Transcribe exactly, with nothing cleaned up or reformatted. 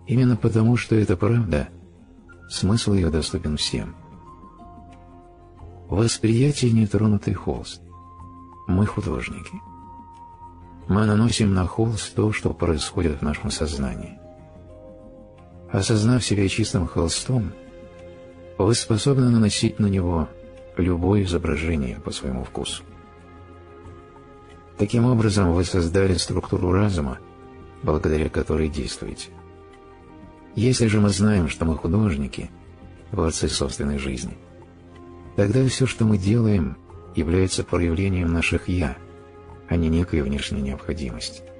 Именно потому, что это правда, смысл ее доступен всем. Восприятие — нетронутый холст. Мы художники. Мы наносим на холст то, что происходит в нашем сознании. Осознав себя чистым холстом, вы способны наносить на него любое изображение по своему вкусу. Таким образом, вы создали структуру разума, благодаря которой действуете. Если же мы знаем, что мы художники, творцы собственной жизни, тогда все, что мы делаем, является проявлением наших «я», а не некой внешней необходимости.